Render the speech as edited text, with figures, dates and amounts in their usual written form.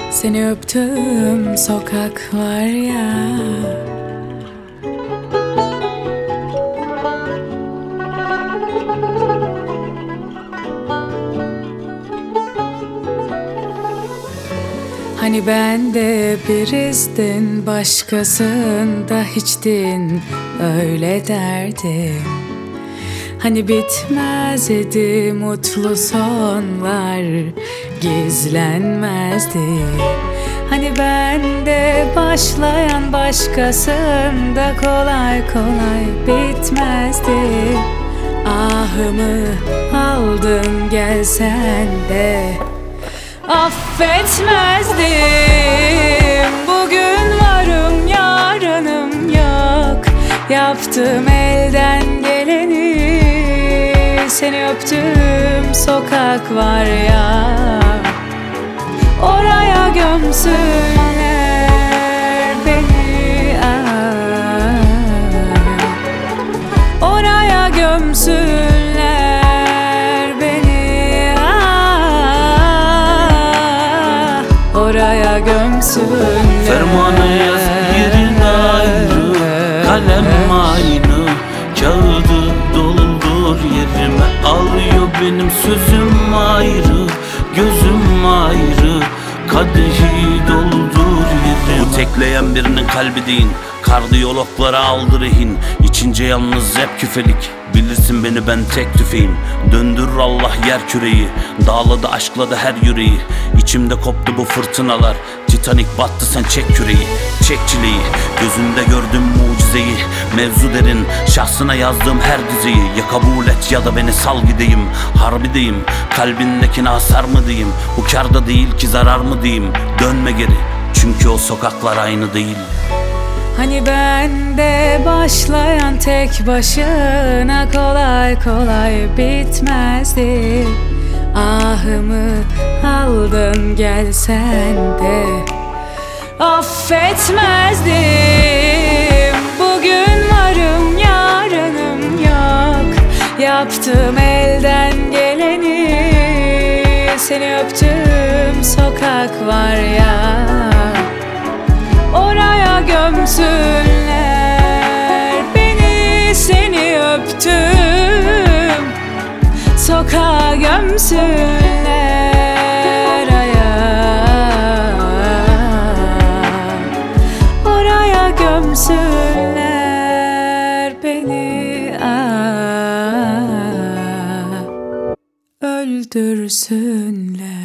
Seni öptüm sokaklar ya. Hani ben de bir izdin, başkasında hiçtin, öyle derdim. Hani bitmez idi mutlu sonlar, gizlenmezdi. Hani ben de başlayan başkasında kolay kolay bitmezdi. Ahımı aldın gelsen de affetmezdim. Bugün varım yarınım yok, yaptım elden geleni. Seni öptüm sokak var ya, oraya gömsünler beni, oraya gömsünler beni, oraya gömsünler. Fermanı yaz yerin ayrı, kalem aynı, kağıdı doldur yerime. Alıyor benim sözüm ayrı, gözüm ayrı, kadehi doldur yerime. Bu tekleyen birinin kalbi değil, kardiyologlara aldı rehin. İçince yalnız hep küfelik, bilirsin beni ben tek tüfeğim. Döndürür Allah yer küreyi, dağladı aşkladı her yüreği. İçimde koptu bu fırtınalar, Titanic battı sen çek küreği. Çek çileyi, gözünde gördüm mucizeyi. Mevzu derin, şahsına yazdığım her dizeyi. Ya kabul et ya da beni sal gideyim. Harbideyim, kalbindekine hasar mı diyeyim? Bu kârda değil ki zarar mı diyeyim? Dönme geri, çünkü o sokaklar aynı değil. Hani ben de başlayan tek başına kolay kolay bitmezdi. Ahımı aldın gelsen de affetmezdim. Bugün varım yarınım yok, yaptım elden geleni. Seni öptüm sokak var ya, oraya gömsünler beni. Seni öptüm sokağa gömsünler, oraya gömsünler beni, öldürsünler.